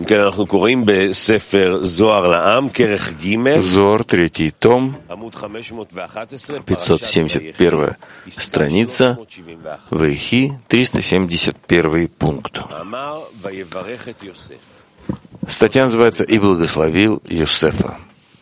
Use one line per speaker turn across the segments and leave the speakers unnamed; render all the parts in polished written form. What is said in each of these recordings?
Зоар, третий том, 571 страница, Ваихи, 371 пункт. Статья называется «И благословил Йосефа».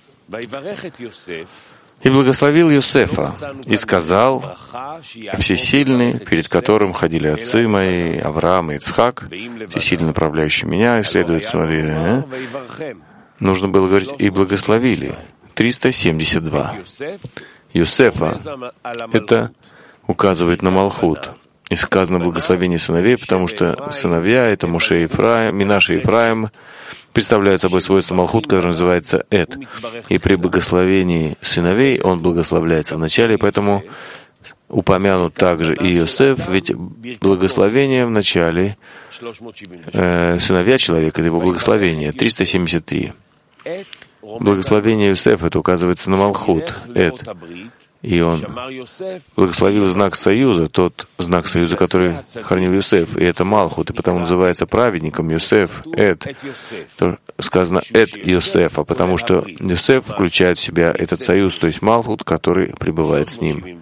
«И благословил Йосефа, и сказал: Всесильный, перед которым ходили отцы мои, Авраам и Ицхак, всесильный направляющий меня, и следует смотреть». Нужно было говорить «и благословили». 372. Йосефа — это указывает на Малхут. И сказано благословение сыновей, потому что сыновья — это Моше и Ефраим, Минаше и Ефраим, представляют собой свойство Малхут, которое называется Эд. И при благословении сыновей он благословляется вначале, поэтому упомянут также и Йосеф, ведь благословение в начале сыновья человека — это его благословение. 373. Благословение Йосефа — это указывается на Малхут, Эд. И он благословил знак союза, тот знак союза, который хранил Йосеф, и это Малхут, и потому называется праведником Йосеф, Эд. Сказано Эд Йосефа, потому что Йосеф включает в себя этот союз, то есть Малхут, который пребывает с ним.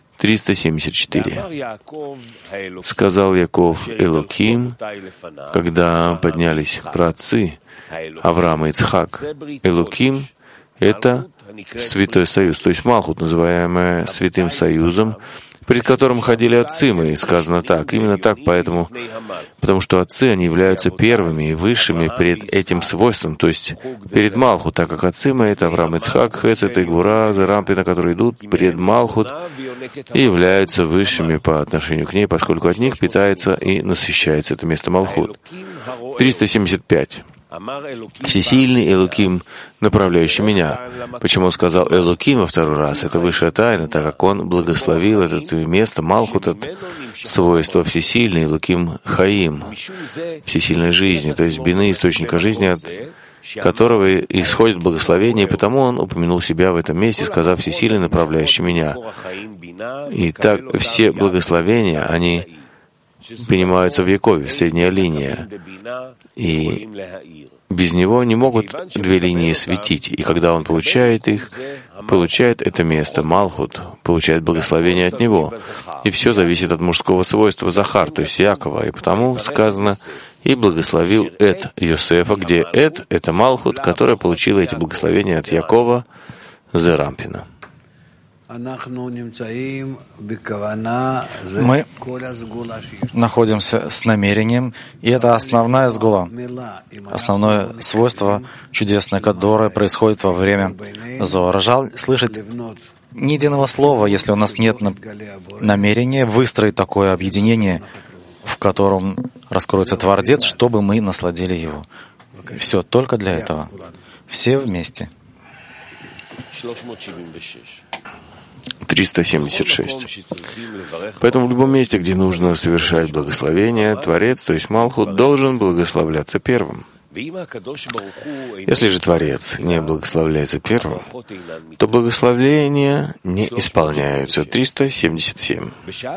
374. Сказал Яков Элоким, когда поднялись праотцы Авраам и Ицхак. Элоким — это Святой Союз, то есть Малхут, называемая Святым Союзом, перед которым ходили отцы мои. Сказано так, именно так, потому что отцы, они являются первыми и высшими перед этим свойством, то есть перед Малхут, так как отцы мои — это Авраам, Ицхак, Хесед и Гвура, Зарампина, которые идут перед Малхут и являются высшими по отношению к ней, поскольку от них питается и насыщается это место Малхут. 375. Всесильный Элоким, направляющий меня. Почему он сказал Элоким во второй раз? Это высшая тайна, так как он благословил это место Малхут от свойства Всесильный Элоким Хаим, всесильной жизни, то есть бины, источника жизни, от которого исходит благословение, и потому он упомянул себя в этом месте, сказав Всесильный, направляющий меня. И так все благословения, они принимаются в Якове, средняя линия. И без него не могут две линии светить. И когда он получает их, получает это место, Малхут, получает благословение от него. И все зависит от мужского свойства Захар, то есть Якова. И потому сказано «И благословил Эд Йосефа», где Эд — это Малхут, которая получила эти благословения от Якова Зерампина.
Мы находимся с намерением, и это основная сгула, основное свойство чудесное, которое происходит во время Зоара. Жаль слышать ни единого слова, если у нас нет намерения выстроить такое объединение, в котором раскроется Творец, чтобы мы насладили его. Все только для этого. Все вместе.
376. Поэтому в любом месте, где нужно совершать благословение, Творец, то есть Малхут, должен благословляться первым. Если же Творец не благословляется первым, то благословления не исполняются. 377.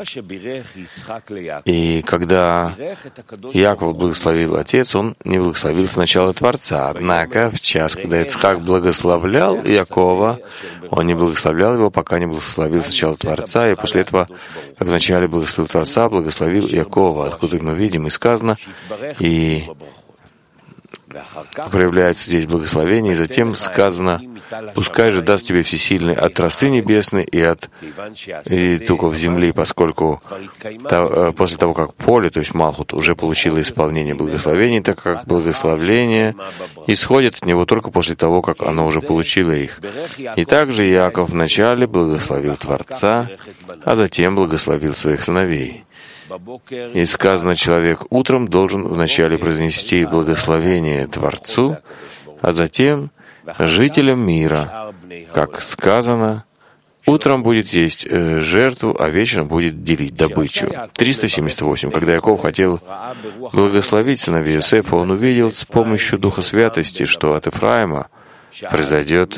И когда Яков благословил Отец, он не благословил сначала Творца. Однако в час, когда Ицхак благословлял Якова, он не благословлял его, пока не благословил сначала Творца, и после этого, как вначале благословил Творца, благословил Якова, откуда мы видим, и сказано, и проявляется здесь благословение, и затем сказано, пускай же даст тебе всесильный от росы небесной и туков земли, поскольку после того, как поле, то есть Малхут, уже получило исполнение благословений, так как благословление исходит от него только после того, как оно уже получило их. И также Яков вначале благословил Творца, а затем благословил своих сыновей. И сказано, человек утром должен вначале произнести благословение Творцу, а затем жителям мира. Как сказано, утром будет есть жертву, а вечером будет делить добычу. 378. Когда Яков хотел благословить сыновей Йосефа, он увидел с помощью Духа Святости, что от Ефраима произойдет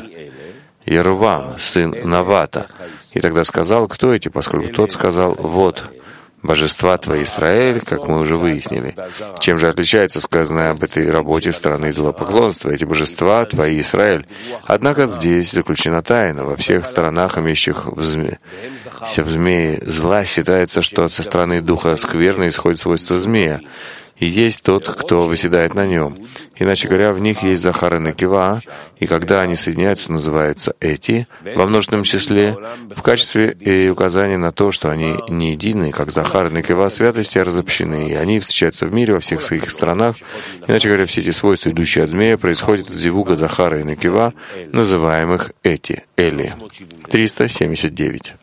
Яровам, сын Навата. И тогда сказал, кто эти, поскольку тот сказал, вот, божества твои, Израиль, как мы уже выяснили. Чем же отличается сказанное об этой работе страны идолопоклонства? Эти божества твои, Израиль. Однако здесь заключена тайна. Во всех сторонах, имеющих в змее зла, считается, что со стороны духа скверны исходит свойство змея, и есть тот, кто восседает на нем. Иначе говоря, в них есть Захар и Некива, и когда они соединяются, называются эти, во множественном числе, в качестве и указания на то, что они не едины, как Захар и Некива святости разобщены, и они встречаются в мире во всех своих сторонах. Иначе говоря, все эти свойства, идущие от змея, происходят из зивуга Захара и Некива, называемых эти, Эли. 379.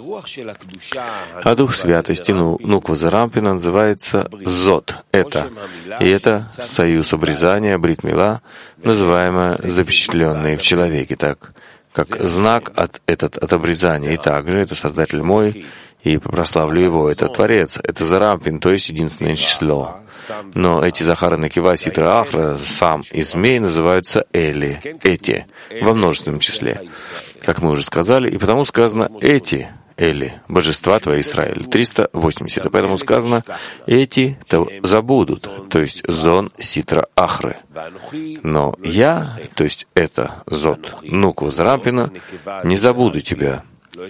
А дух святости Нуква Зарампина называется Зод, это. И это союз обрезания, Брит Мила, называемое запечатленное в человеке, так как знак от обрезания. И также это Создатель мой, и прославлю его, это Творец, это Зарампин, то есть единственное число. Но эти Захара, Некива, Ситра, Ахра, сам и змей называются Эли, эти, во множественном числе, как мы уже сказали, и потому сказано «эти», Эли, божества твои, Израиль. 380. И поэтому сказано, эти-то забудут, то есть Зон Ситра Ахры. Но я, то есть это Зод Нуква Зарампина, не забуду тебя.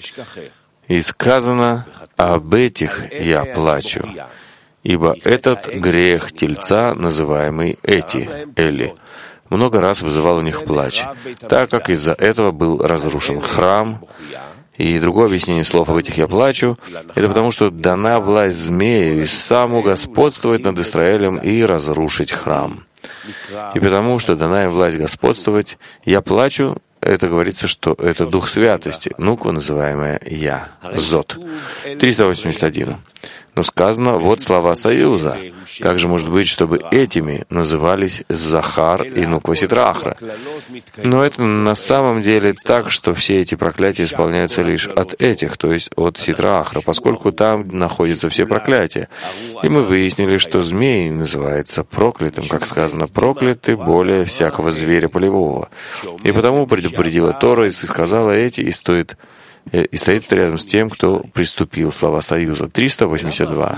И сказано, об этих я плачу, ибо этот грех тельца, называемый эти, Эли, много раз вызывал у них плач, так как из-за этого был разрушен храм. И другое объяснение слов «об этих я плачу» — это потому, что дана власть змею и саму господствовать над Израилем и разрушить храм. И потому, что дана им власть господствовать, я плачу, это говорится, что это Дух Святости, Нуква, называемая «Я», Зод. 381. Но сказано, вот слова союза. Как же может быть, чтобы этими назывались Захар и Нуква Ситра Ахра? Но это на самом деле так, что все эти проклятия исполняются лишь от этих, то есть от Ситра Ахра, поскольку там находятся все проклятия. И мы выяснили, что змей называется проклятым, как сказано, проклятый более всякого зверя полевого. И потому предупредила Тора и сказала эти, и стоит рядом с тем, кто приступил, слова союза. 382.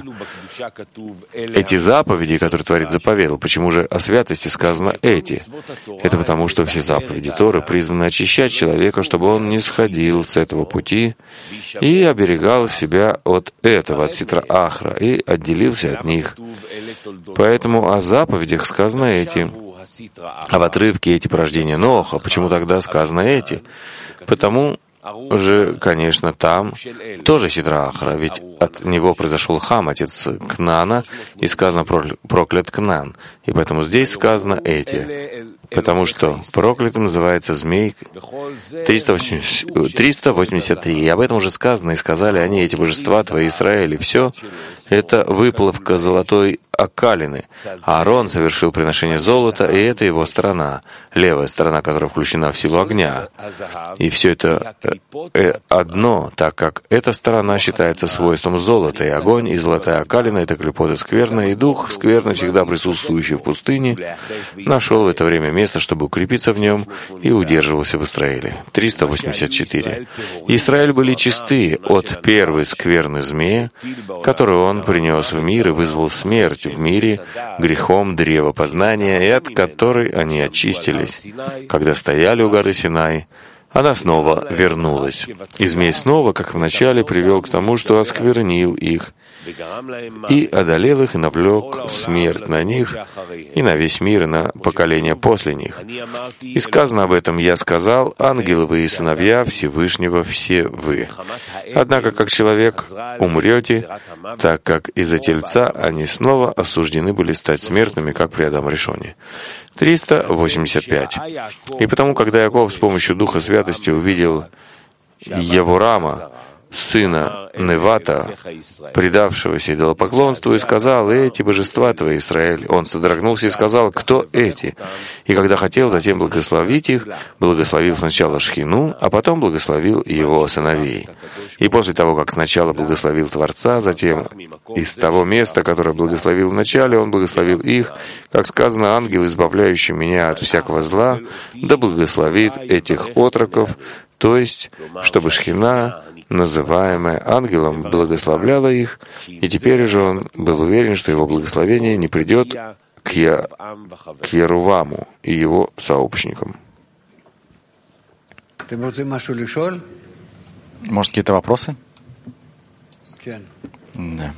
Эти заповеди, которые Творец заповедал, почему же о святости сказано эти? Это потому, что все заповеди Торы призваны очищать человека, чтобы он не сходил с этого пути и оберегал себя от этого, от Ситра Ахра, и отделился от них. Поэтому о заповедях сказано эти. А в отрывке эти порождения Ноха, почему тогда сказано эти? Потому же, конечно, там тоже Ситра Ахра, ведь от него произошел Хам, отец Кнаана, и сказано проклят Кнаан. И поэтому здесь сказано эти, потому что проклятым называется змей. 383. И об этом уже сказано, и сказали они, эти божества твои, Израиль, и все это выплавка золотой окалины. Аарон совершил приношение золота, и это его сторона, левая сторона, которая включена в силу огня. И все это одно, так как эта сторона считается свойством золота, и огонь, и золотая окалина — это клепоты скверны, и дух скверны, всегда присутствующий в пустыне, нашел в это время место, чтобы укрепиться в нем, и удерживался в Израиле. 384. Израиль были чисты от первой скверны змея, которую он принес в мир и вызвал смерть в мире грехом древа познания, и от которой они очистились. Когда стояли у горы Синай, она снова вернулась. И змей снова, как вначале, привел к тому, что осквернил их, и одолел их, и навлек смерть на них, и на весь мир, и на поколение после них. И сказано об этом, я сказал, ангелы вы и сыновья Всевышнего все вы. Однако, как человек, умрете, так как из-за тельца они снова осуждены были стать смертными, как при Адаме Ришоне. 385. И потому, когда Яков с помощью Духа Святости увидел Евурама, сына Невата, предавшегося идолопоклонству, и сказал, эти божества твои, Израиль. Он содрогнулся и сказал, кто эти? И когда хотел затем благословить их, благословил сначала Шхину, а потом благословил его сыновей. И после того, как сначала благословил Творца, затем из того места, которое благословил вначале, он благословил их, как сказано, ангел, избавляющий меня от всякого зла, да благословит этих отроков, то есть, чтобы Шхина называемое ангелом, благословляло их, и теперь же он был уверен, что его благословение не придет к Яруваму и его сообщникам.
Может, какие-то вопросы? Да.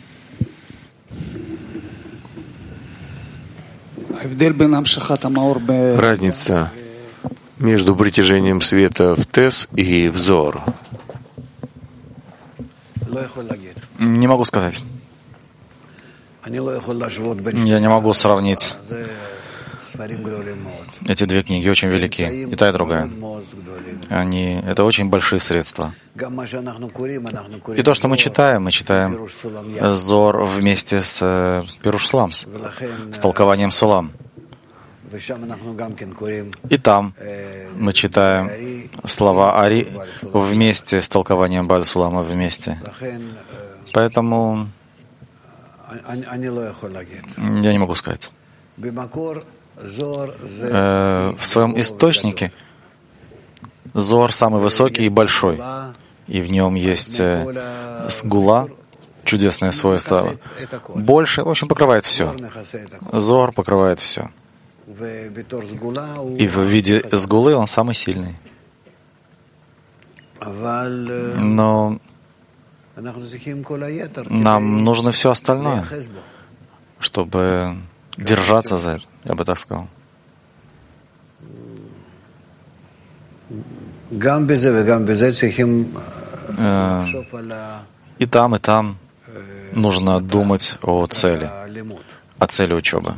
Разница между притяжением света в Тес и в Зор.
Не могу сказать. Я не могу сравнить. Эти две книги очень велики, и та, и другая. Это очень большие средства. И то, что мы читаем Зор вместе с Пируш Сулам, с толкованием Сулам. И там мы читаем слова Ари вместе с толкованием Бааль Сулама вместе. Поэтому я не могу сказать. В своем источнике Зор самый высокий и большой, и в нем есть сгула, чудесное свойство. Больше, в общем, покрывает все. Зор покрывает все. И в виде сгулы он самый сильный. Но нам нужно все остальное, чтобы держаться за это, я бы так сказал. И там нужно думать о цели учебы.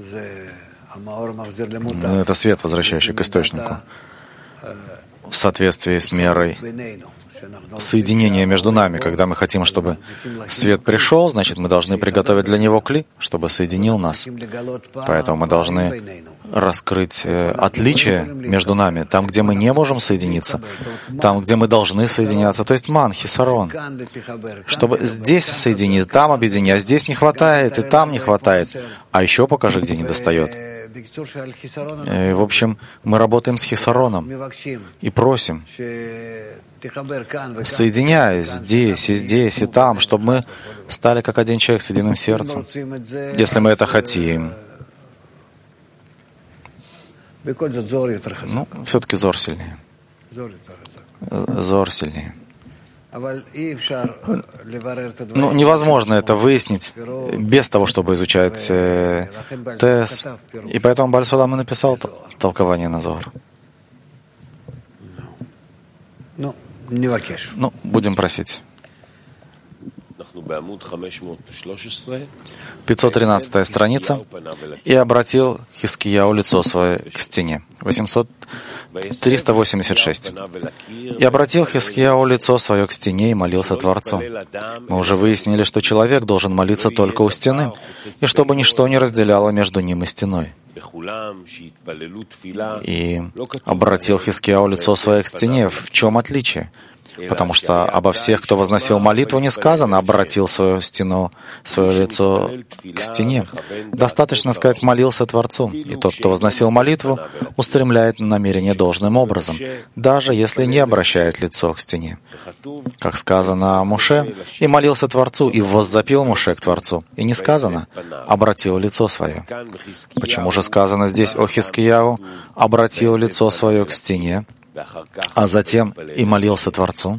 Это свет, возвращающий к источнику, в соответствии с мерой соединения между нами. Когда мы хотим, чтобы свет пришел, значит, мы должны приготовить для него кли, чтобы соединил нас. Поэтому мы должны раскрыть отличие между нами, там, где мы не можем соединиться, там, где мы должны соединяться, то есть ман, хисарон, чтобы здесь соединить, там объединить, а здесь не хватает, и там не хватает, а еще покажи, где недостает. В общем, мы работаем с хисароном и просим, соединяя здесь, и здесь, и там, чтобы мы стали как один человек с единым сердцем, если мы это хотим. Ну, все-таки Зор сильнее. Зор сильнее. Ну, невозможно это выяснить без того, чтобы изучать Тес. И поэтому Бааль Сулам и написал толкование на Зор. Ну, будем просить. 513 страница. «И обратил Хискияу лицо свое к стене». 386. «И обратил Хискияу лицо свое к стене и молился Творцу». Мы уже выяснили, что человек должен молиться только у стены, и чтобы ничто не разделяло между ним и стеной. И обратил Хискияу лицо свое к стене. В чем отличие? Потому что обо всех, кто возносил молитву, не сказано, обратил свое лицо к стене. Достаточно сказать, молился Творцу. И тот, кто возносил молитву, устремляет намерение должным образом, даже если не обращает лицо к стене. Как сказано о Моше, и молился Творцу, и воззапил Моше к Творцу. И не сказано, обратил лицо свое. Почему же сказано здесь о Хискияу, обратил лицо свое к стене, а затем и молился Творцу?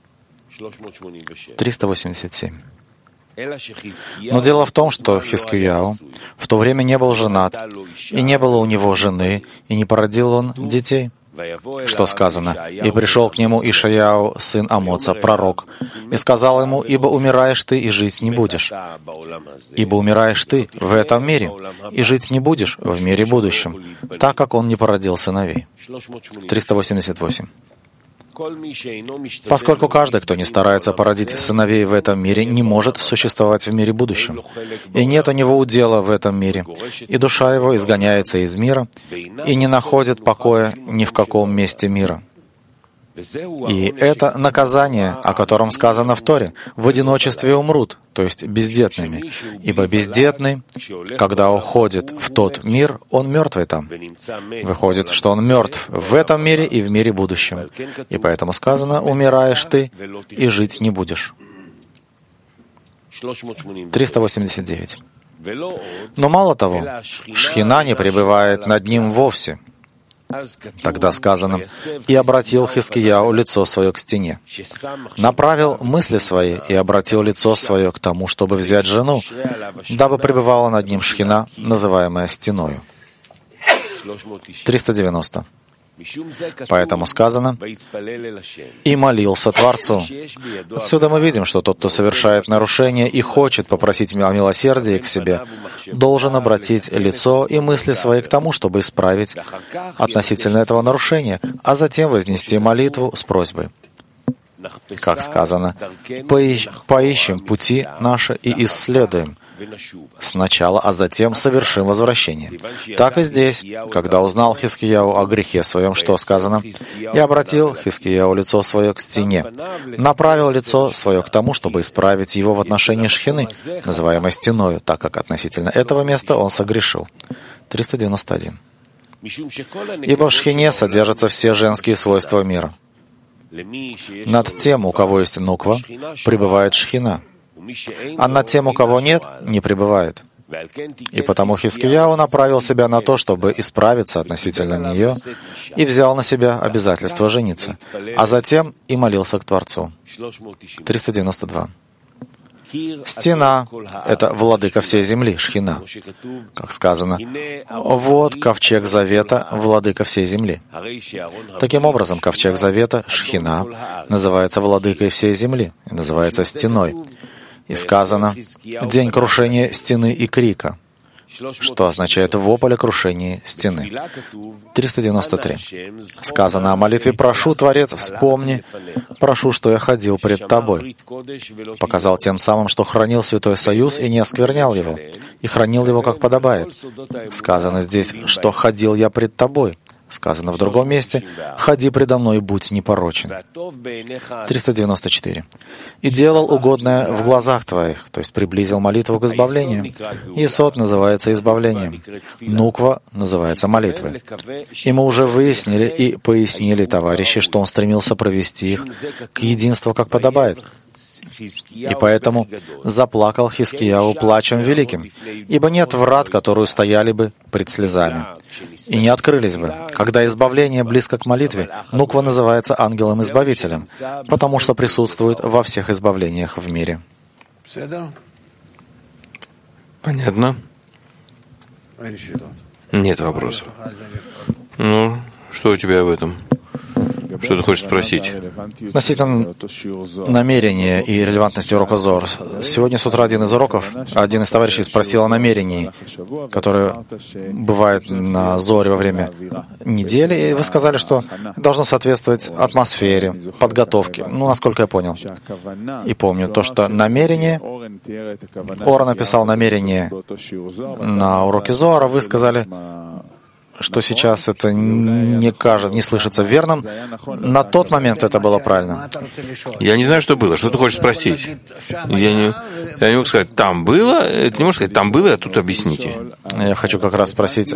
387. Но дело в том, что Хискияу в то время не был женат, и не было у него жены, и не породил он детей. Что сказано? «И пришел к нему Ишаяу, сын Амоца, пророк, и сказал ему, ибо умираешь ты, и жить не будешь. Ибо умираешь ты в этом мире, и жить не будешь в мире будущем, так как он не породил сыновей». 388. Поскольку каждый, кто не старается породить сыновей в этом мире, не может существовать в мире будущем, и нет у него удела в этом мире, и душа его изгоняется из мира, и не находит покоя ни в каком месте мира. И это наказание, о котором сказано в Торе: в одиночестве умрут, то есть бездетными. Ибо бездетный, когда уходит в тот мир, он мертвый там. Выходит, что он мертв в этом мире и в мире будущем. И поэтому сказано: умираешь ты и жить не будешь. 389. Но мало того, Шхина не пребывает над ним вовсе. Тогда сказано: «И обратил Хискияу лицо свое к стене, направил мысли свои и обратил лицо свое к тому, чтобы взять жену, дабы пребывала над ним Шхина, называемая стеною». 390. Поэтому сказано: «И молился Творцу». Отсюда мы видим, что тот, кто совершает нарушение и хочет попросить о милосердии к себе, должен обратить лицо и мысли свои к тому, чтобы исправить относительно этого нарушения, а затем вознести молитву с просьбой. Как сказано: «Поищем пути наши и исследуем сначала, а затем совершим возвращение». Так и здесь, когда узнал Хискияу о грехе своем, что сказано: «И обратил Хискияу лицо свое к стене, направил лицо свое к тому, чтобы исправить его в отношении Шхины, называемой стеною, так как относительно этого места он согрешил». 391. «Ибо в Шхине содержатся все женские свойства мира. Над тем, у кого есть нуква, пребывает Шхина, а над тем, у кого нет, не пребывает. И потому Хискияу направил себя на то, чтобы исправиться относительно нее, и взял на себя обязательство жениться, а затем и молился к Творцу». 392. Стена — это владыка всей земли, Шхина. Как сказано: «Вот ковчег завета, владыка всей земли». Таким образом, ковчег завета, Шхина, называется владыкой всей земли и называется стеной. И сказано: «День крушения стены и крика», что означает вопль о крушении стены. 393. Сказано о молитве: «Прошу, Творец, вспомни, прошу, что я ходил пред Тобой». Показал тем самым, что хранил Святой Союз и не осквернял его, и хранил его, как подобает. Сказано здесь, что «ходил я пред Тобой». Сказано в другом месте: «Ходи предо мной и будь непорочен». 394. «И делал угодное в глазах твоих», то есть приблизил молитву к избавлению. Исод называется избавлением. Нуква называется молитвой. И мы уже выяснили и пояснили, товарищи, что он стремился провести их к единству, как подобает. И поэтому заплакал Хискияу плачем великим, ибо нет врат, которые стояли бы пред слезами, и не открылись бы. Когда избавление близко к молитве, нуква называется ангелом-избавителем, потому что присутствует во всех избавлениях в мире.
Понятно? Нет вопросов. Ну, что у тебя об этом? Что ты хочешь спросить?
Относительно намерения и релевантности урока Зор. Сегодня с утра один из товарищей спросил о намерении, которое бывает на Зоре во время недели, и вы сказали, что должно соответствовать атмосфере, подготовке, насколько я понял. И помню то, что намерение, Ора написал намерение на уроке Зора, вы сказали, что сейчас это не слышится верным. На тот момент это было правильно.
Я не знаю, что было. Что ты хочешь спросить? Я не могу сказать, там было. Ты не можешь сказать, там было, а тут объясните.
Я хочу как раз спросить,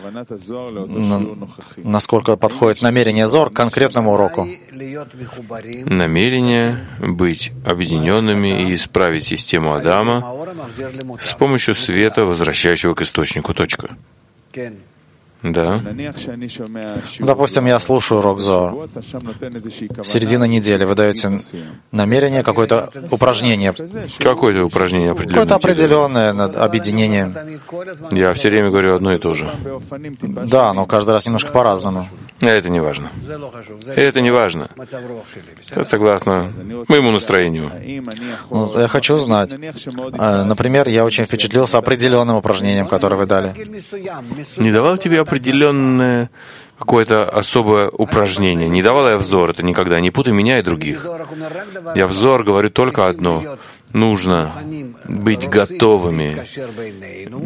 насколько подходит намерение Зор к конкретному уроку.
Намерение быть объединенными и исправить систему Адама с помощью света, возвращающего к источнику. Точка. Да.
Допустим, я слушаю урок Зоар. Середина недели вы даете намерение, какое-то упражнение.
Какое-то упражнение определенное.
Какое-то определенное объединение.
Я все время говорю одно и то же.
Да, но каждый раз немножко по-разному.
Это не важно. Это не важно. Это согласно моему настроению.
Я хочу знать. Например, я очень впечатлился определенным упражнением, которое вы дали.
Не давал тебе определенное какое-то особое упражнение. Не давал я взор, это никогда. Не путай меня и других. Я взор говорю только одно. Нужно быть готовыми,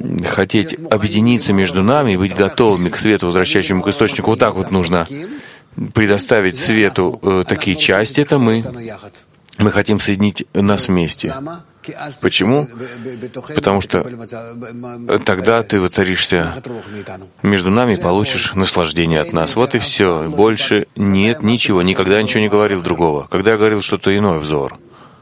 хотеть объединиться между нами и быть готовыми к свету, возвращающему к источнику. Вот так вот нужно предоставить свету такие части, это мы. Мы хотим соединить нас вместе. Почему? Потому что тогда ты воцаришься между нами и получишь наслаждение от нас. Вот и все. Больше нет ничего. Никогда ничего не говорил другого. Когда я говорил что-то иное, взор.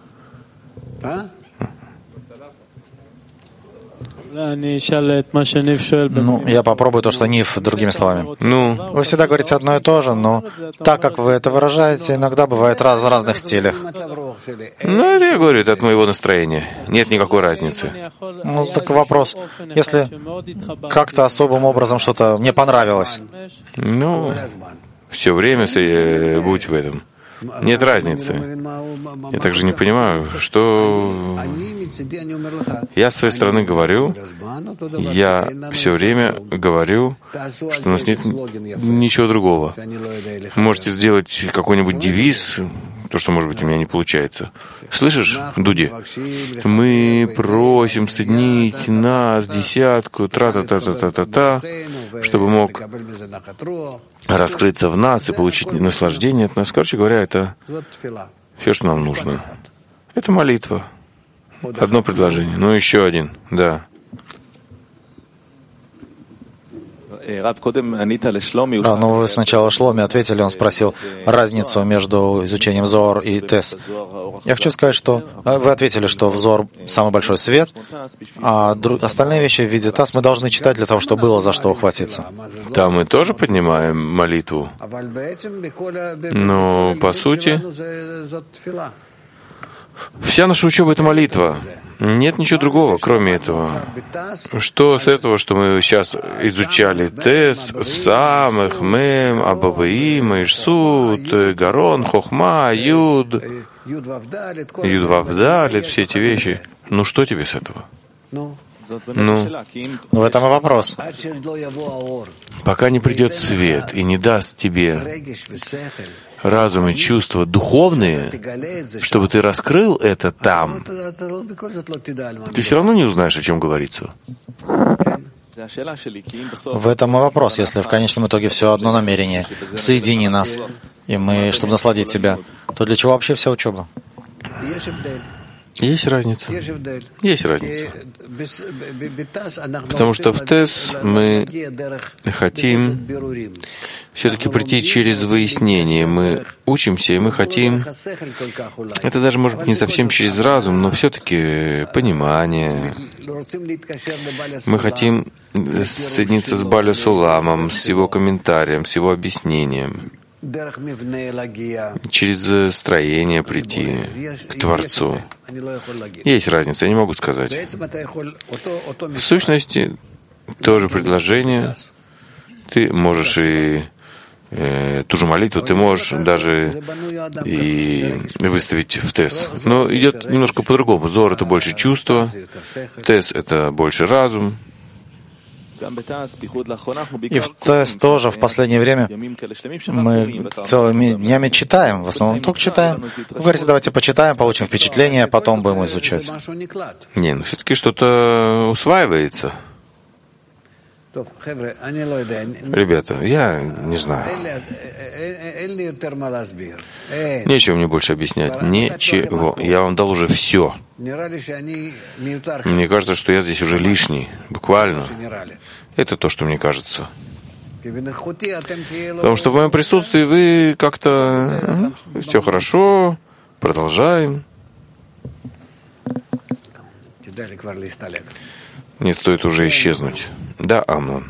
Я попробую то, что Нив, другими словами. Вы всегда говорите одно и то же, но так, как вы это выражаете, иногда бывает в разных стилях.
Это я говорю, это от моего настроения. Нет никакой разницы.
Так вопрос. Если как-то особым образом что-то мне понравилось.
Все время будь в этом. Нет разницы. Я также не понимаю, что я с своей стороны говорю, я все время говорю, что у нас нет ничего другого. Можете сделать какой-нибудь девиз, то, что, может быть, у меня не получается. Слышишь, Дуди? Мы просим соединить нас, десятку, тра-та-та-та-та-та-та, чтобы мог раскрыться в нас и получить наслаждение от нас. Короче говоря, это все, что нам нужно. Это молитва. Одно предложение. Еще один. Да.
Вы сначала Шломе ответили, он спросил разницу между изучением Зоар и Тес. Я хочу сказать, что вы ответили, что в Зоар самый большой свет, а остальные вещи в виде Тас мы должны читать для того, чтобы было за что ухватиться.
Там мы тоже поднимаем молитву, но по сути вся наша учеба — это молитва. Нет ничего другого, кроме этого. Что с этого, что мы сейчас изучали Тес, Самых, Мем, Абаваим, Ишсут, Гарон, Хохма, Юд, Юд-Вавдалит, все эти вещи. Что тебе с этого?
В этом и вопрос.
Пока не придет свет и не даст тебе разум и чувства духовные, чтобы ты раскрыл это там, ты все равно не узнаешь, о чем говорится.
В этом и вопрос, если в конечном итоге все одно намерение — соедини нас, и мы, чтобы насладить себя, то для чего вообще вся учеба?
Есть разница. Есть разница. Потому что в Тес мы хотим все-таки прийти через выяснение. Мы учимся, и мы хотим, это даже может быть не совсем через разум, но все-таки понимание. Мы хотим соединиться с Баля Суламом, с его комментарием, с его объяснением. Через строение прийти к Творцу. Есть разница, я не могу сказать. В сущности, то же предложение. Ты можешь и ту же молитву, ты можешь даже и выставить в Тес. Но идет немножко по-другому. Зор — это больше чувство, Тес — это больше разум.
И в Тес тоже в последнее время мы целыми днями читаем, в основном только читаем. Вы говорите, давайте почитаем, получим впечатление, а потом будем изучать.
Все-таки что-то усваивается. Ребята, я не знаю. Нечего мне больше объяснять. Ничего. Я вам дал уже все. Мне кажется, что я здесь уже лишний. Буквально. Это то, что мне кажется. Потому что в моем присутствии вы как-то... Все хорошо. Продолжаем. Не стоит уже исчезнуть. Да, Амнон.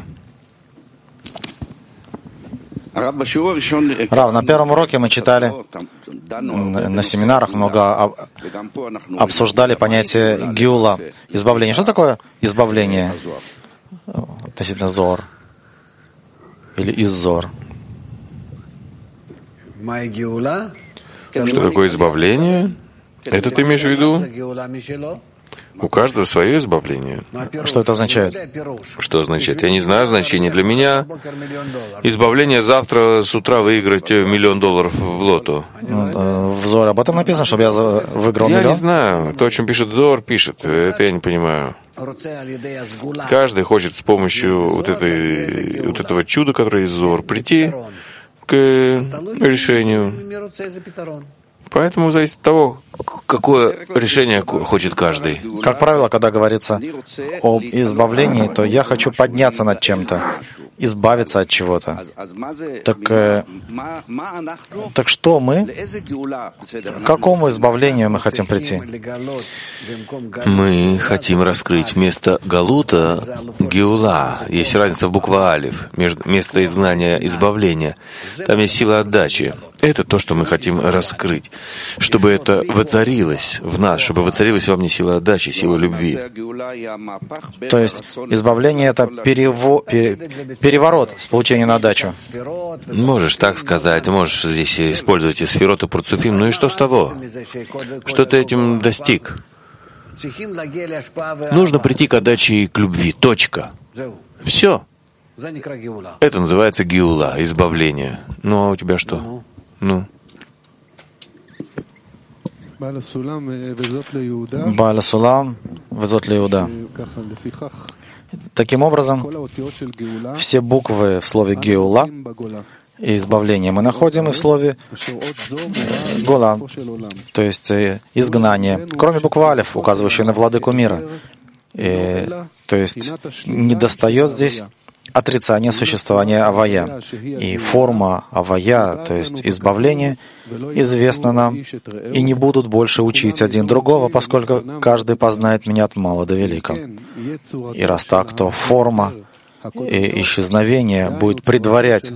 Рав, на первом уроке мы читали, на семинарах много обсуждали понятие гиула, избавления. Что такое избавление относительно зор? Или из-зор?
Что такое избавление? Это ты имеешь в виду? У каждого свое избавление.
Что это означает?
Что означает? Я не знаю значения. Для меня избавление завтра с утра выиграть $1 миллион в лото.
В Зор об этом написано, чтобы я выиграл миллион?
Я не знаю. То, о чем пишет Зор, пишет. Это я не понимаю. Каждый хочет с помощью вот этого чуда, которое есть Зор, прийти к решению. Поэтому зависит от того, какое решение хочет каждый.
Как правило, когда говорится об избавлении, то я хочу подняться над чем-то, избавиться от чего-то. Так что мы? К какому избавлению мы хотим прийти?
Мы хотим раскрыть вместо Галута Геула. Есть разница в букве Алиф, место изгнания, избавления. Там есть сила отдачи. Это то, что мы хотим раскрыть, чтобы это воцарилось в нас, чтобы воцарилась во мне сила отдачи, сила любви.
То есть избавление — это переворот с получения на отдачу.
Можешь так сказать, можешь здесь использовать и сферот, и парцуфим, ну и что с того? Что ты этим достиг? Нужно прийти к отдаче и к любви. Точка. Все. Это называется геула, избавление. Ну, а у тебя что? Ну.
Ба'аль Сулам везот ле Иуда. Таким образом, все буквы в слове геула и избавление мы находим и в слове гола, то есть изгнание, кроме буквы алиф, указывающей на владыку мира. То есть недостает здесь отрицание существования авая. И форма авая, то есть избавление, известна нам, и не будут больше учить один другого, поскольку каждый познает меня от мала до велика. И раз так, то форма и исчезновение будет предварять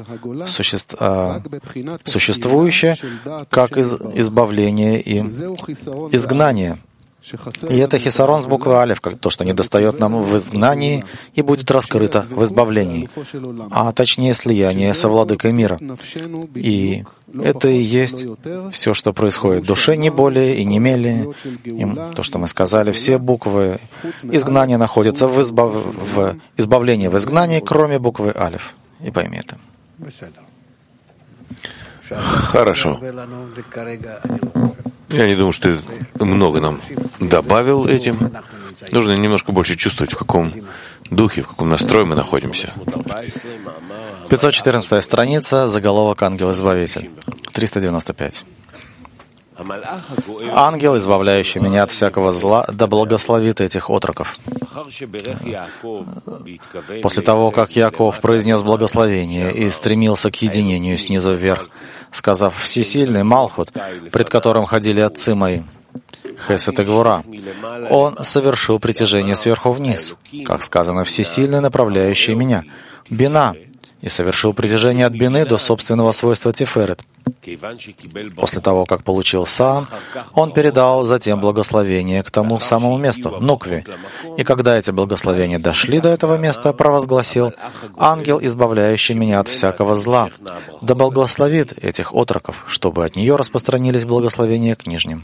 существующее, как избавление и изгнание. И это хисарон с буквы алиф, как то, что недостает нам в изгнании и будет раскрыто в избавлении, а точнее слияние со владыкой мира. И это и есть все, что происходит в душе, не более и не менее. И то, что мы сказали, все буквы изгнания находятся в избавлении, в изгнании, кроме буквы алиф. И пойми это.
Хорошо. Я не думаю, что ты много нам добавил этим. Нужно немножко больше чувствовать, в каком духе, в каком настрое мы находимся.
514 страница, заголовок «Ангел-избавитель», 395. «Ангел, избавляющий меня от всякого зла, да благословит этих отроков». После того, как Яков произнес благословение и стремился к единению снизу вверх, сказав «Всесильный Малхут, пред которым ходили отцы мои», Хесед и Гвура, он совершил притяжение сверху вниз, как сказано «Всесильный, направляющий меня», Бина, и совершил притяжение от Бины до собственного свойства Тиферет. После того, как получил сам, он передал затем благословение к тому самому месту, Нукви. И когда эти благословения дошли до этого места, провозгласил: «Ангел, избавляющий меня от всякого зла, да благословит этих отроков, чтобы от нее распространились благословения к нижним».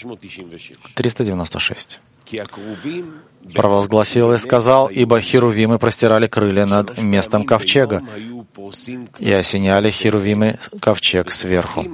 396. Провозгласил и сказал: «Ибо херувимы простирали крылья над местом ковчега, и осеняли херувимы ковчег сверху.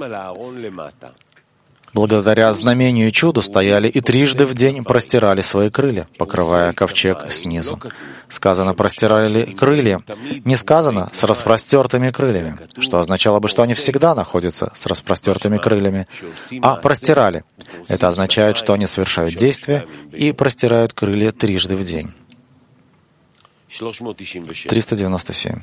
Благодаря знамению и чуду стояли и трижды в день простирали свои крылья, покрывая ковчег снизу». Сказано «простирали крылья», не сказано «с распростертыми крыльями», что означало бы, что они всегда находятся с распростертыми крыльями, а «простирали». Это означает, что они совершают действия и простирают крылья трижды в день. 397.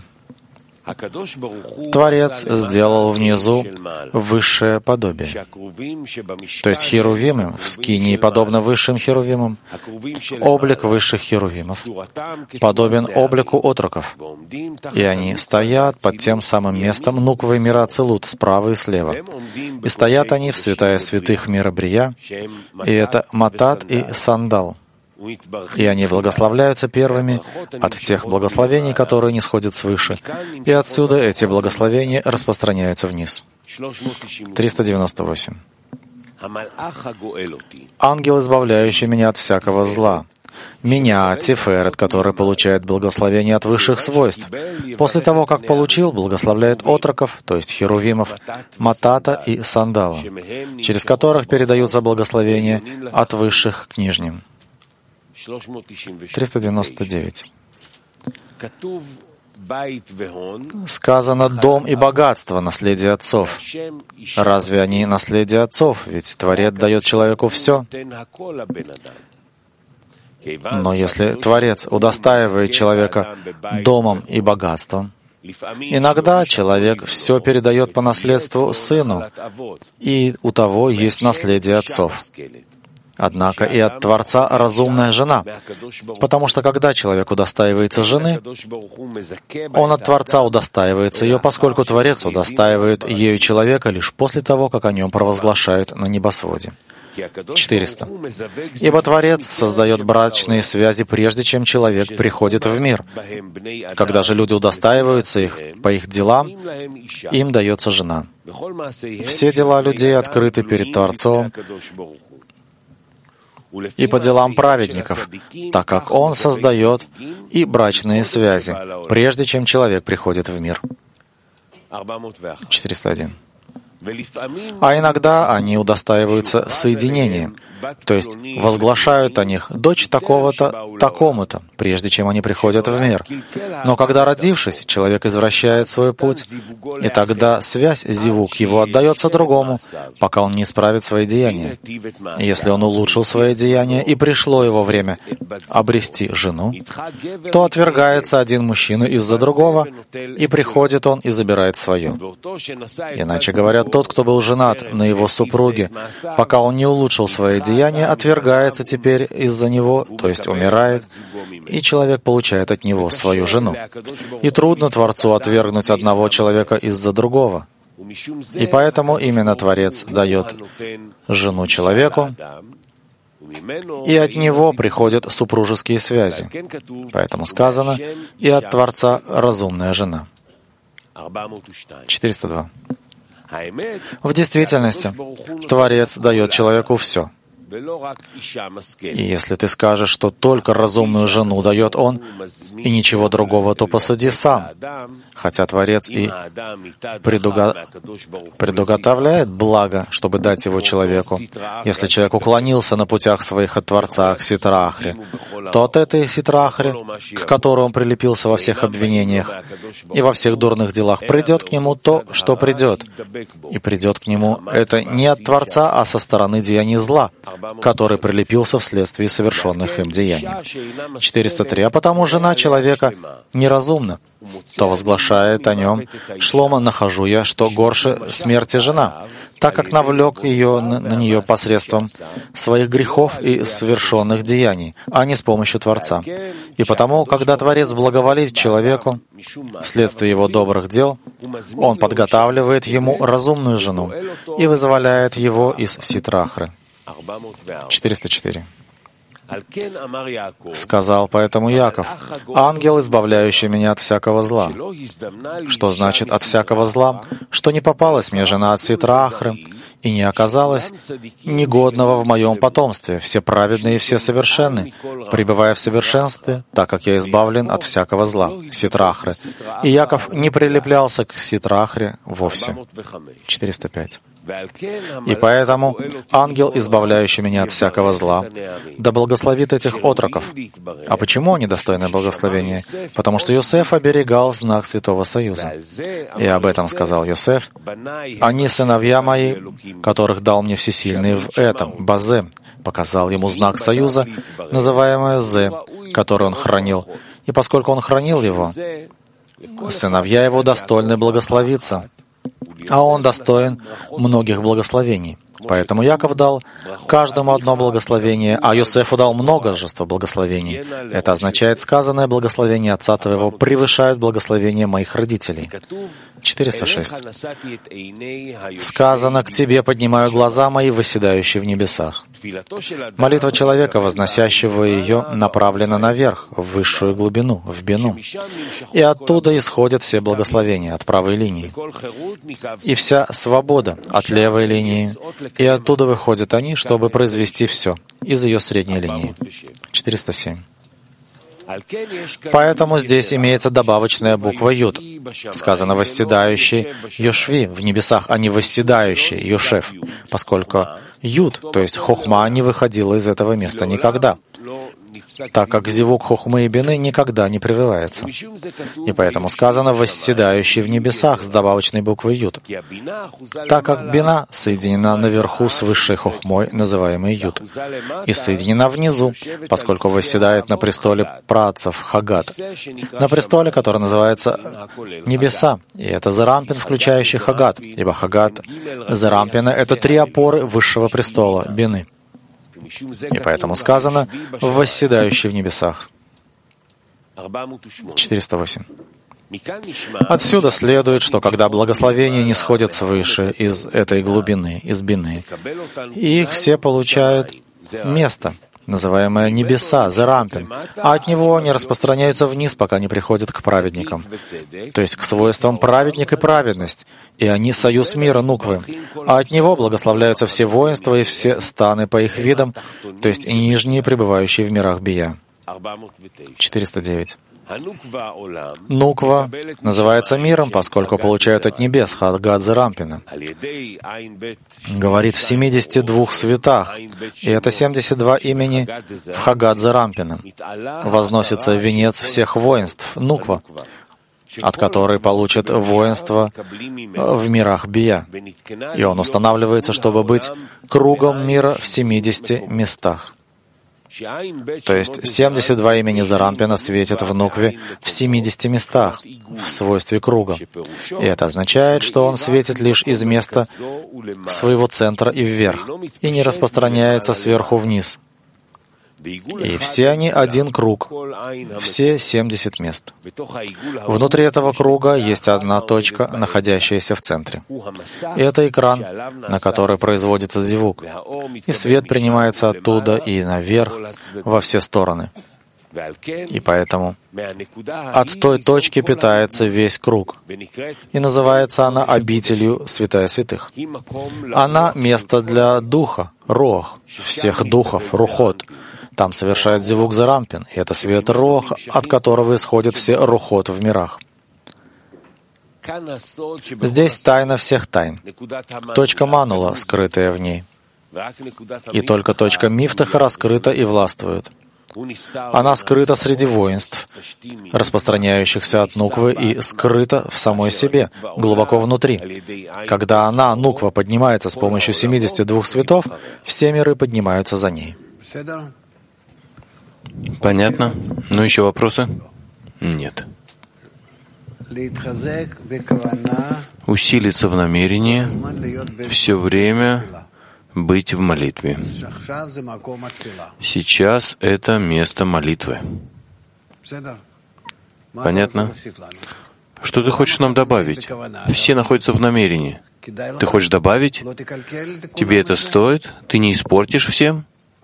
Творец сделал внизу высшее подобие. То есть херувимы в скинии подобно высшим херувимам. Облик высших херувимов подобен облику отроков. И они стоят под тем самым местом Нуквы мира Ацилут справа и слева. И стоят они в святая святых мира Брия, и это Матат и Сандал. И они благословляются первыми от тех благословений, которые не сходят свыше, и отсюда эти благословения распространяются вниз. 398. Ангел, избавляющий меня от всякого зла. Меня, Тиферет, который получает благословение от высших свойств. После того, как получил, благословляет отроков, то есть херувимов, Матата и Сандала, через которых передаются благословения от высших к нижним. 399. Сказано «дом и богатство» — наследие отцов. Разве они наследие отцов? Ведь Творец дает человеку все. Но если Творец удостаивает человека домом и богатством, иногда человек все передает по наследству сыну, и у того есть наследие отцов. Однако и от Творца разумная жена, потому что когда человек удостаивается жены, он от Творца удостаивается ее, поскольку Творец удостаивает ею человека лишь после того, как о нем провозглашают на небосводе. 400. Ибо Творец создает брачные связи, прежде чем человек приходит в мир. Когда же люди удостаиваются их по их делам, им дается жена. Все дела людей открыты перед Творцом и по делам праведников, так как Он создает и брачные связи, прежде чем человек приходит в мир. 401. А иногда они удостаиваются соединением, то есть возглашают о них «дочь такого-то, такому-то», прежде чем они приходят в мир. Но когда, родившись, человек извращает свой путь, и тогда связь зивук его отдается другому, пока он не исправит свои деяния. Если он улучшил свои деяния и пришло его время обрести жену, то отвергается один мужчина из-за другого, и приходит он и забирает свое. Иначе говоря, тот, кто был женат на его супруге, пока он не улучшил свои деяния, отвергается теперь из-за него, то есть умирает, и человек получает от него свою жену. И трудно Творцу отвергнуть одного человека из-за другого. И поэтому именно Творец дает жену человеку, и от него приходят супружеские связи. Поэтому сказано, и от Творца разумная жена. 402. В действительности, Творец дает человеку все. И если ты скажешь, что только разумную жену дает Он, и ничего другого, то посуди сам. Хотя Творец и предуготовляет благо, чтобы дать его человеку. Если человек уклонился на путях своих от Творца к Ситра-Ахре, то от этой Ситра-Ахре, к которой он прилепился во всех обвинениях и во всех дурных делах, придет к нему то, что придет. И придет к нему это не от Творца, а со стороны деяний зла, который прилепился вследствие совершенных им деяний. 403. А потому жена человека неразумна, то возглашает о нем Шломо: «Нахожу я, что горше смерти жена, так как навлек ее на нее посредством своих грехов и совершенных деяний, а не с помощью Творца. И потому, когда Творец благоволит человеку вследствие его добрых дел, он подготавливает ему разумную жену и вызволяет его из Ситра-Ахры». 404. Сказал поэтому Яков: «Ангел, избавляющий меня от всякого зла». Что значит «от всякого зла»? Что не попалась мне жена от Ситра-Ахры, и не оказалось негодного в моем потомстве, все праведные и все совершенны, пребывая в совершенстве, так как я избавлен от всякого зла, Ситра-Ахры. И Яков не прилеплялся к Ситра-Ахре вовсе. 405. И поэтому ангел, избавляющий меня от всякого зла, да благословит этих отроков. А почему они достойны благословения? Потому что Йосеф оберегал знак Святого Союза. И об этом сказал Йосеф: «Они сыновья мои, которых дал мне Всесильный в этом, Базе». Показал ему знак Союза, называемое Зе, который он хранил. И поскольку он хранил его, сыновья его достойны благословиться, а он достоин многих благословений. Поэтому Яков дал каждому одно благословение, а Йосефу дал множество благословений. Это означает, сказанное благословение отца твоего превышает благословение моих родителей. 406. Сказано: «К тебе поднимаю глаза мои, восседающие в небесах». Молитва человека, возносящего ее, направлена наверх, в высшую глубину, в бину. И оттуда исходят все благословения от правой линии. И вся свобода от левой линии. И оттуда выходят они, чтобы произвести все из ее средней линии. 407. Поэтому здесь имеется добавочная буква «Юд». Сказано «восседающий Йошви» в небесах, а не «восседающий Йошев», поскольку «Юд», то есть «Хохма», не выходила из этого места никогда. так как зевук хохмы и бины никогда не прерывается. И поэтому сказано «восседающий в небесах» с добавочной буквой Юд, так как бина соединена наверху с высшей хохмой, называемой Юд, и соединена внизу, поскольку восседает на престоле праотцев Хагат, на престоле, который называется небеса, и это Зерампин, включающий Хагат, ибо Хагат Зерампина — это 3 опоры высшего престола, бины. И поэтому сказано «восседающий в небесах». 408. Отсюда следует, что когда благословения не сходят свыше из этой глубины, из бины, их все получают место, называемое небеса, Зерампин, а от него они распространяются вниз, пока не приходят к праведникам, то есть к свойствам праведник и праведность, и они союз мира, нуквы, а от него благословляются все воинства и все станы по их видам, то есть и нижние, пребывающие в мирах бия. 409. Нуква называется миром, поскольку получают от небес Хагат Зерампина. Говорит в 72 светах, и это 72 имени в Хагат Зерампина. Возносится венец всех воинств, Нуква, от которой получат воинство в мирах бия. И он устанавливается, чтобы быть кругом мира в 70 местах. То есть 72 имени Зерампина светят в Нукве в 70 местах, в свойстве круга. И это означает, что он светит лишь из места своего центра и вверх, и не распространяется сверху вниз. И все они один круг, все 70 мест. Внутри этого круга есть одна точка, находящаяся в центре. И это экран, на который производится зевук. И свет принимается оттуда и наверх, во все стороны. И поэтому от той точки питается весь круг. И называется она обителью святая святых. Она — место для духа, рох, всех духов, рухот. Там совершает зевук Зерампин, и это свет Рох, от которого исходят все Рухот в мирах. Здесь тайна всех тайн. Точка Манула, скрытая в ней. И только точка Мифтаха раскрыта и властвует. Она скрыта среди воинств, распространяющихся от Нуквы, и скрыта в самой себе, глубоко внутри. Когда она, Нуква, поднимается с помощью 72 светов, все миры поднимаются за ней.
Понятно? Ну, еще вопросы? Нет. Усилиться в намерении, все время быть в молитве. Сейчас это место молитвы. Понятно? Что ты хочешь нам добавить? Все находятся в намерении. Ты хочешь добавить? Тебе это стоит? Ты не испортишь всем?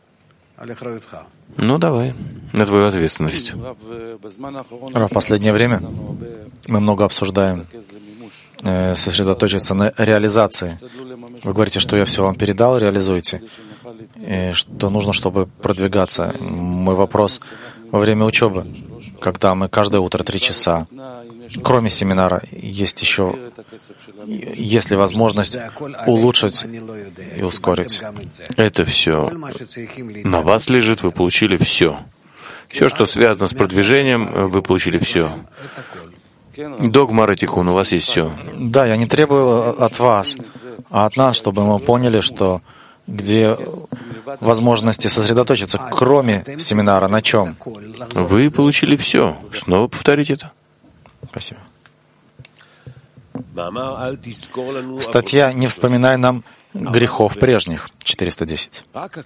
Ну, давай, на твою ответственность.
В последнее время мы много обсуждаем сосредоточиться на реализации. Вы говорите, что я все вам передал, реализуйте. И что нужно, чтобы продвигаться. Мой вопрос: во время учебы, когда мы каждое утро 3 часа, кроме семинара, есть ли возможность улучшить и ускорить?
Это все на вас лежит, вы получили все. Все, что связано с продвижением, вы получили все. До Гмара Тикун у вас есть все.
Да, я не требую от вас, а от нас, чтобы мы поняли, что где возможности сосредоточиться, кроме семинара, на чем?
Вы получили все. Снова повторите это.
Спасибо. Статья «Не вспоминай нам грехов прежних», 410.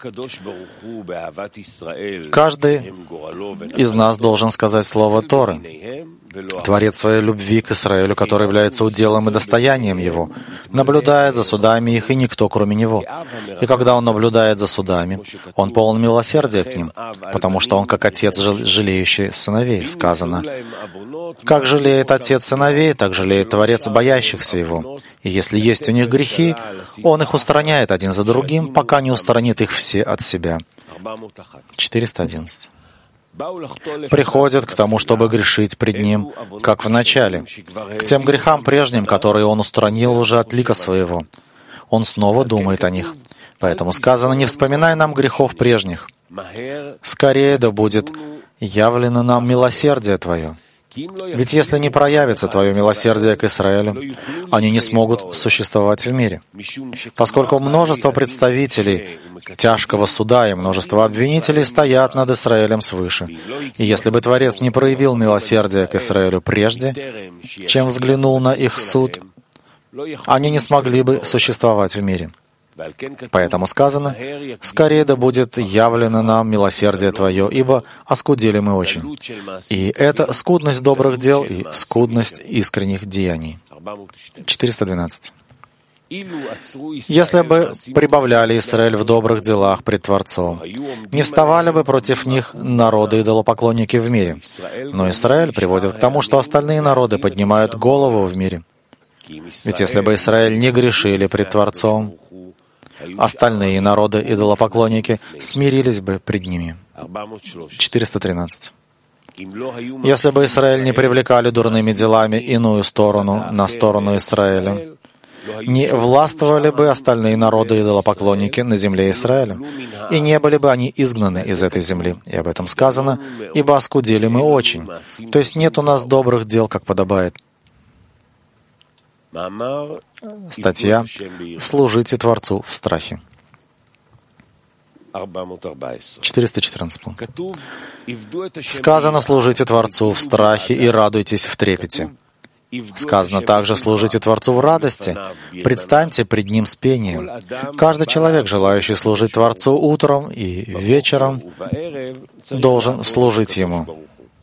Каждый из нас должен сказать слово Торы. Творец своей любви к Израилю, который является уделом и достоянием его, наблюдает за судами их, и никто, кроме него. И когда он наблюдает за судами, он полон милосердия к ним, потому что он как отец, жалеющий сыновей. Сказано: «Как жалеет отец сыновей, так жалеет Творец боящихся его. И если есть у них грехи, он их устраняет один за другим, пока не устранит их все от себя». 411. Приходят к тому, чтобы грешить пред Ним, как в начале, к тем грехам прежним, которые Он устранил уже от лика Своего. Он снова думает о них. Поэтому сказано: «Не вспоминай нам грехов прежних». Скорее да будет явлено нам милосердие Твое. Ведь если не проявится Твое милосердие к Израилю, они не смогут существовать в мире. Поскольку множество представителей тяжкого суда и множество обвинителей стоят над Израилем свыше. И если бы Творец не проявил милосердие к Израилю прежде, чем взглянул на их суд, они не смогли бы существовать в мире. Поэтому сказано: «Скорее да будет явлено нам милосердие Твое, ибо оскудели мы очень». И это скудность добрых дел и скудность искренних деяний. 412. Если бы прибавляли Израиль в добрых делах пред Творцом, не вставали бы против них народы-идолопоклонники в мире. Но Израиль приводит к тому, что остальные народы поднимают голову в мире. Ведь если бы Израиль не грешили пред Творцом, остальные народы-идолопоклонники смирились бы пред ними. 413. Если бы Израиль не привлекали дурными делами иную сторону на сторону Израиля, не властвовали бы остальные народы-идолопоклонники на земле Израиля, и не были бы они изгнаны из этой земли. И об этом сказано: «Ибо оскудели мы очень». То есть нет у нас добрых дел, как подобает. Статья «Служите Творцу в страхе». 414 пункт. Сказано: «Служите Творцу в страхе и радуйтесь в трепете». Сказано также: «Служите Творцу в радости, предстаньте пред Ним с пением». Каждый человек, желающий служить Творцу утром и вечером, должен служить Ему.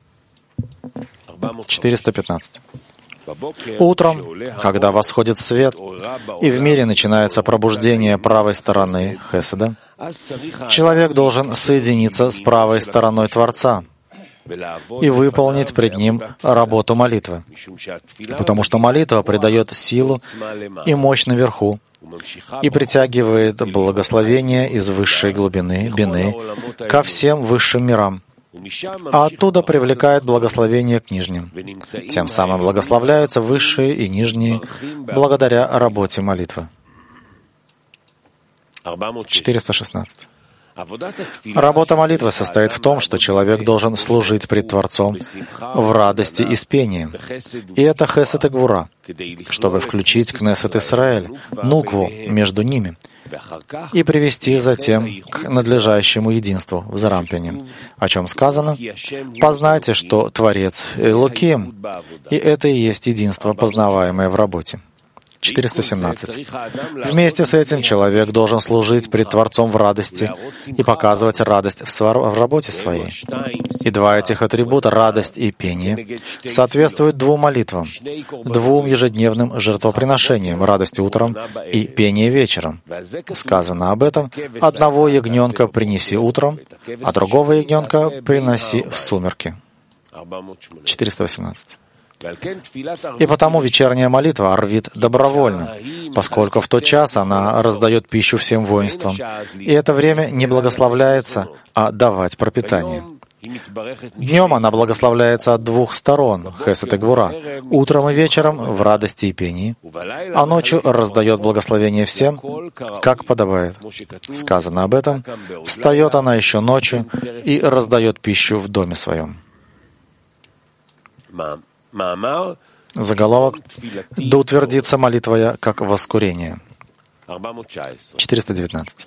415. Утром, когда восходит свет, и в мире начинается пробуждение правой стороны Хеседа, человек должен соединиться с правой стороной Творца и выполнить пред Ним работу молитвы, потому что молитва придает силу и мощь наверху и притягивает благословение из высшей глубины, бины, ко всем высшим мирам, а оттуда привлекает благословение к нижним. Тем самым благословляются высшие и нижние благодаря работе молитвы. 416. Работа молитвы состоит в том, что человек должен служить пред Творцом в радости и с пением. И это хесед и гвура, чтобы включить Кнесет Исраэль, нукву между ними, и привести затем к надлежащему единству в Зарампине, о чем сказано: «Познайте, что Творец Элоким», и это и есть единство, познаваемое в работе. 417. Вместе с этим человек должен служить пред Творцом в радости и показывать радость в работе своей. И два этих атрибута, радость и пение, соответствуют двум молитвам, двум ежедневным жертвоприношениям, радость утром и пение вечером. Сказано об этом: «Одного ягненка принеси утром, а другого ягненка приноси в сумерки». 418. И потому вечерняя молитва арвит добровольно, поскольку в тот час она раздает пищу всем воинствам. И это время не благословляется, а давать пропитание. Днем она благословляется от двух сторон, хесед и гвура, утром и вечером в радости и пении, а ночью раздает благословение всем, как подобает. Сказано об этом: «Встает она еще ночью и раздает пищу в доме своем». Заголовок: «Да утвердится молитва я, как воскурение». 419.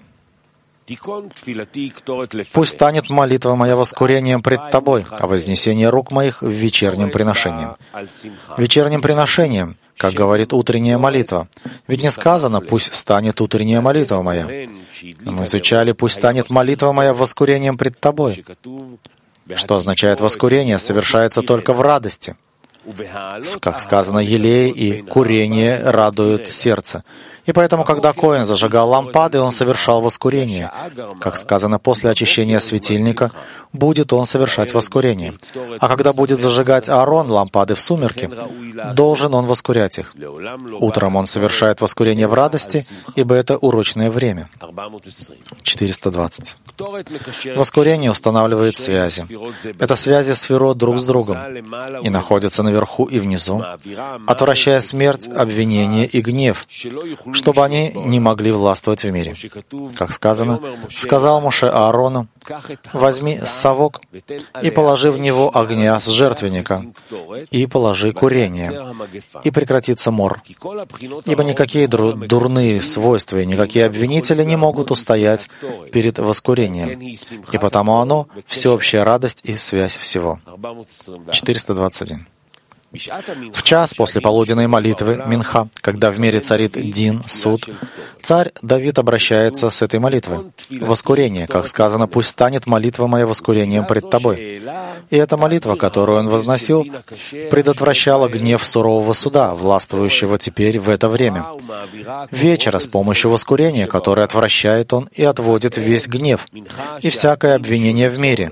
«Пусть станет молитва моя воскурением пред Тобой, а вознесение рук моих в вечернем приношении». Вечерним приношением, как говорит утренняя молитва. Ведь не сказано: «Пусть станет утренняя молитва моя». Мы изучали: «Пусть станет молитва моя воскурением пред Тобой». Что означает воскурение, совершается только в радости. Как сказано, елей и курение радуют сердце. И поэтому, когда Коэн зажигал лампады, он совершал воскурение. Как сказано, после очищения светильника будет он совершать воскурение. А когда будет зажигать Аарон лампады в сумерки, должен он воскурять их. Утром он совершает воскурение в радости, ибо это урочное время. 420. Воскурение устанавливает связи. Это связи сферот друг с другом и находятся наверху и внизу, отвращая смерть, обвинение и гнев, чтобы они не могли властвовать в мире. Как сказано, сказал Моше Аарону: «Возьми совок и положи в него огня с жертвенника, и положи курение, и прекратится мор. Ибо никакие дурные свойства и никакие обвинители не могут устоять перед воскурением, и потому оно — всеобщая радость и связь всего». 421. В час после полуденной молитвы Минха, когда в мире царит Дин, суд, царь Давид обращается с этой молитвой. Воскурение, как сказано, пусть станет молитва моя воскурением пред тобой. И эта молитва, которую он возносил, предотвращала гнев сурового суда, властвующего теперь в это время. Вечера с помощью воскурения, которое отвращает он и отводит весь гнев и всякое обвинение в мире.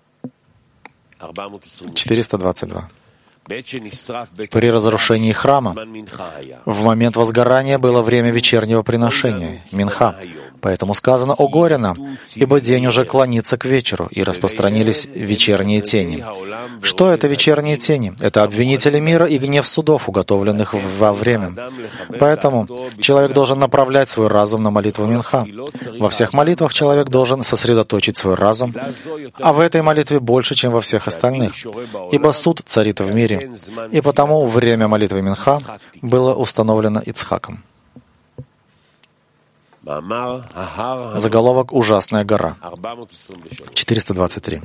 422. При разрушении храма в момент возгорания было время вечернего приношения, Минха. Поэтому сказано: «О горе нам, ибо день уже клонится к вечеру, и распространились вечерние тени». Что это вечерние тени? Это обвинители мира и гнев судов, уготовленных во время. Поэтому человек должен направлять свой разум на молитву Минха. Во всех молитвах человек должен сосредоточить свой разум, а в этой молитве больше, чем во всех остальных, ибо суд царит в мире, и потому время молитвы Минха было установлено Ицхаком. Заголовок «Ужасная гора». 423.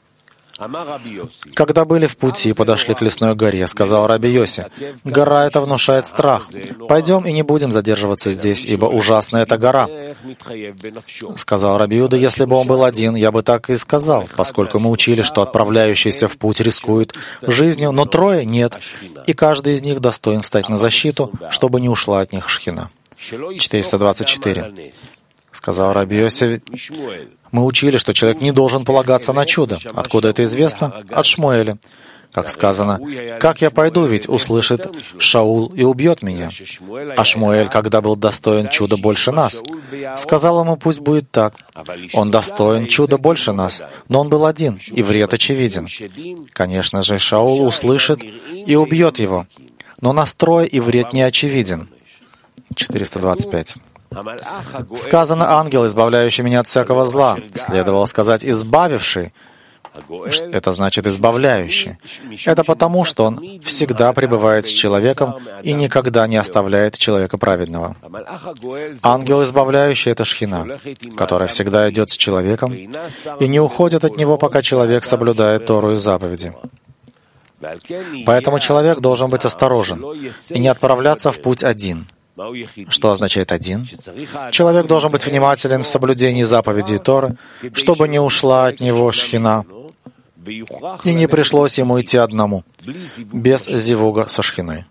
Когда были в пути и подошли к лесной горе, сказал Раби Йоси: «Гора эта внушает страх. Пойдем и не будем задерживаться здесь, ибо ужасная эта гора». Сказал Раби Юда: «Если бы он был один, я бы так и сказал, поскольку мы учили, что отправляющийся в путь рискует жизнью, но трое нет, и каждый из них достоин встать на защиту, чтобы не ушла от них шхина». 424. Сказал Раби Йоси: «Мы учили, что человек не должен полагаться на чудо. Откуда это известно? От Шмуэля. Как сказано: «Как я пойду, ведь услышит Шаул и убьет меня». А Шмуэль, когда был достоин чуда больше нас, сказал ему: «Пусть будет так. Он достоин чуда больше нас, но он был один, и вред очевиден». Конечно же, Шаул услышит и убьет его, но нас трое, и вред не очевиден. 425. Сказано: «Ангел, избавляющий меня от всякого зла». Следовало сказать «избавивший». Это значит «избавляющий». Это потому, что он всегда пребывает с человеком и никогда не оставляет человека праведного. Ангел, избавляющий — это шхина, которая всегда идет с человеком и не уходит от него, пока человек соблюдает Тору и заповеди. Поэтому человек должен быть осторожен и не отправляться в путь один. Что означает «один»? Человек должен быть внимателен в соблюдении заповедей Торы, чтобы не ушла от него шхина, и не пришлось ему идти одному, без зивуга со шхиной.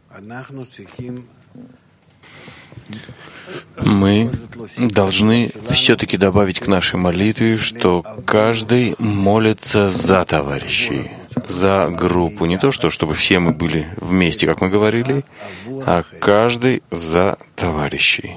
Мы должны все-таки добавить к нашей молитве, что каждый молится за товарищей, за группу. Не то, чтобы все мы были вместе, как мы говорили, а каждый за товарищей.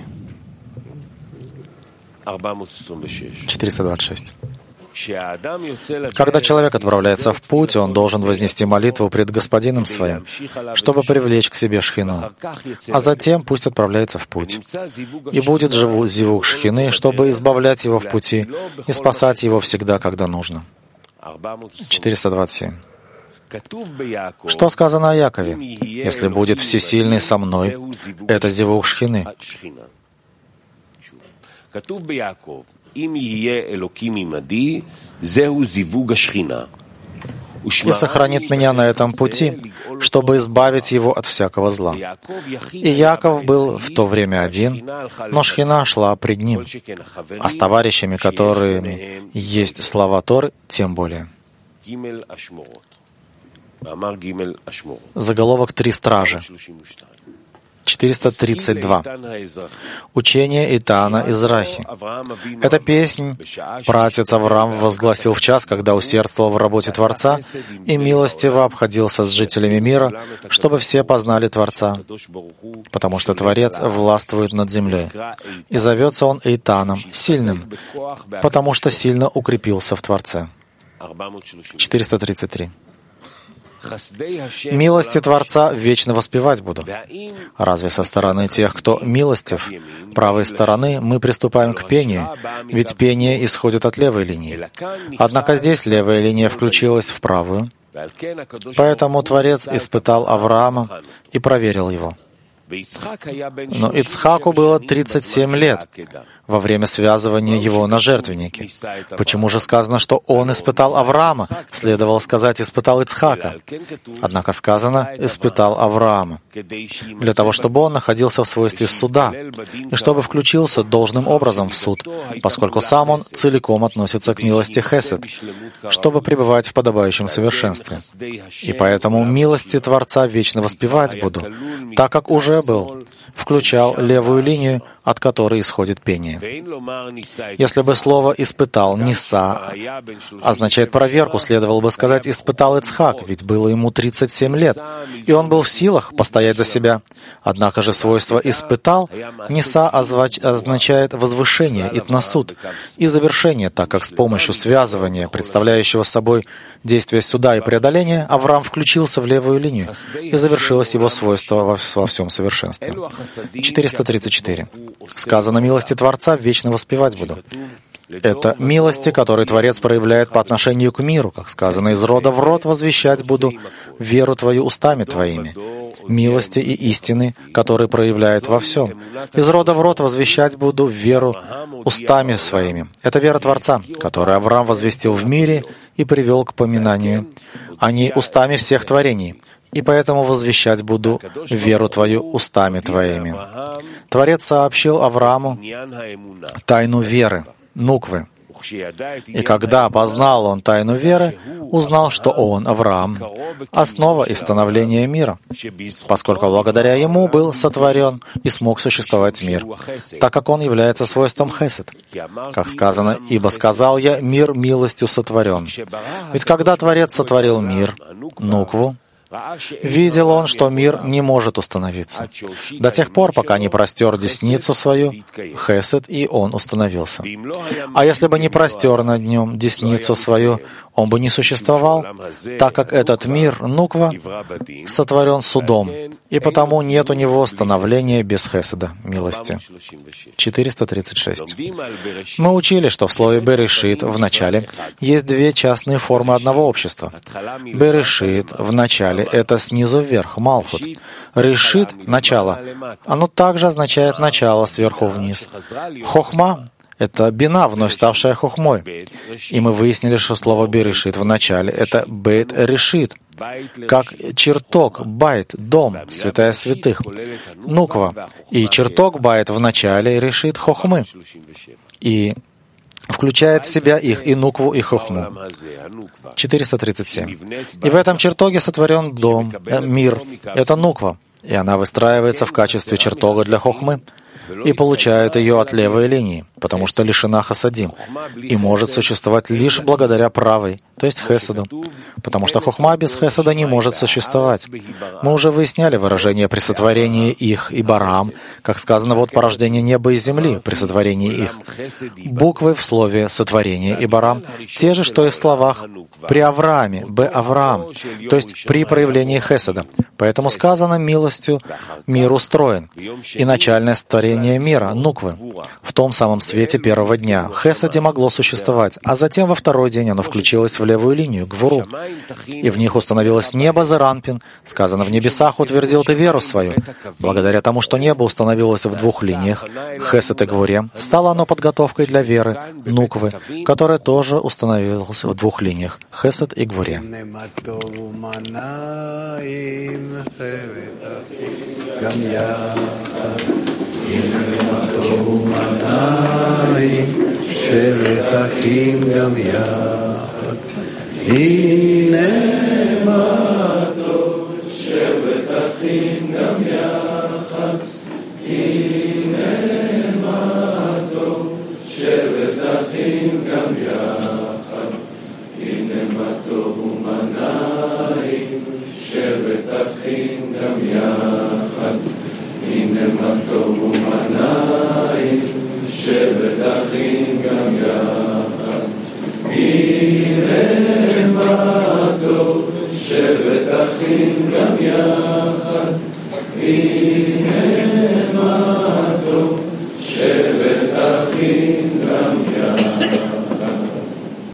426. Когда человек отправляется в путь, он должен вознести молитву пред Господином своим, чтобы привлечь к себе шхину, а затем пусть отправляется в путь. И будет зивук шхины, чтобы избавлять его в пути и спасать его всегда, когда нужно. 427. Что сказано о Якове? «Если будет всесильный со мной, это зивук шхины». «И сохранит меня на этом пути, чтобы избавить его от всякого зла». И Яков был в то время один, но шхина шла пред ним, а с товарищами, которыми есть слова Торы, тем более. Заголовок «Три стражи». 432. Учение Итана из Рахи. Эта песнь праотец Авраам возгласил в час, когда усердствовал в работе Творца и милостиво обходился с жителями мира, чтобы все познали Творца, потому что Творец властвует над землей. И зовется он Итаном, сильным, потому что сильно укрепился в Творце. 433. Милости Творца вечно воспевать буду. Разве со стороны тех, кто милостив, правой стороны, мы приступаем к пению, ведь пение исходит от левой линии. Однако здесь левая линия включилась в правую, поэтому Творец испытал Авраама и проверил его. Но Ицхаку было 37 лет во время связывания его на жертвеннике. Почему же сказано, что он испытал Авраама? Следовало сказать, испытал Ицхака. Однако сказано, испытал Авраама. Для того, чтобы он находился в свойстве суда, и чтобы включился должным образом в суд, поскольку сам он целиком относится к милости Хесед, чтобы пребывать в подобающем совершенстве. И поэтому милости Творца вечно воспевать буду, так как уже был, включал левую линию, от которой исходит пение. Если бы слово «испытал» «ниса» означает проверку, следовало бы сказать «испытал Ицхак», ведь было ему 37 лет, и он был в силах постоять за себя. Однако же свойство «испытал» «ниса» означает возвышение, итнасуд, и завершение, так как с помощью связывания, представляющего собой действие суда и преодоления, Авраам включился в левую линию, и завершилось его свойство во всем совершенстве. 434. Сказано, милости Творца вечно воспевать буду. Это милости, которые Творец проявляет по отношению к миру, как сказано, из рода в род возвещать буду веру Твою устами Твоими. Милости и истины, которые проявляет во всем. Из рода в род возвещать буду веру устами Своими. Это вера Творца, которую Авраам возвестил в мире и привел к поминанию, а не устами всех творений. И поэтому возвещать буду веру Твою устами Твоими. Творец сообщил Аврааму тайну веры, нуквы. И когда познал он тайну веры, узнал, что он, Авраам, основа и становления мира, поскольку благодаря ему был сотворен и смог существовать мир, так как он является свойством хесед. Как сказано, «Ибо сказал я, мир милостью сотворен». Ведь когда Творец сотворил мир, нукву, видел он, что мир не может установиться до тех пор, пока не простер десницу свою, хесед, и он установился. А если бы не простер над нем десницу свою, он бы не существовал, так как этот мир, нуква, сотворен судом, и потому нет у него становления без хеседа, милости. 436. Мы учили, что в слове «берешит» в начале есть две частные формы одного общества. «Берешит» в начале — это снизу вверх, малхут. «Решит» — начало. Оно также означает начало сверху вниз. «Хохма» — это бина, вновь ставшая хохмой. И мы выяснили, что слово «берешит» в начале — это «бейт решит», как чертог, байт, дом, святая святых, нуква. И чертог, байт в начале решит хохмы. И включает в себя их и нукву, и хохму. 437. И в этом чертоге сотворен дом, мир. Это нуква. И она выстраивается в качестве чертога для хохмы и получает ее от левой линии, потому что лишена хасадим, и может существовать лишь благодаря правой, то есть хеседу, потому что хохма без хеседа не может существовать. Мы уже выясняли выражение при сотворении их и барам, как сказано, вот порождение неба и земли при сотворении их. Буквы в слове «сотворение» и «барам» те же, что и в словах при Аврааме, Б-Авраам, то есть при проявлении хеседа. Поэтому сказано, милостью мир устроен, и начальное творение мира, нуквы, в том самом свете первого дня. В хеседе могло существовать, а затем во второй день оно включилось в левую линию, гвуру, и в них установилось небо Заранпин. Сказано, в небесах утвердил ты веру свою. Благодаря тому, что небо установилось в двух линиях, хесед и гвуре, стало оно подготовкой для веры, нуквы, которая тоже установилась в двух линиях, хесед и гвуре.
שבת אחים גם יחד, הנה מה טוב, שבת אחים גם יחד. שבט אחים גם יחד, הנה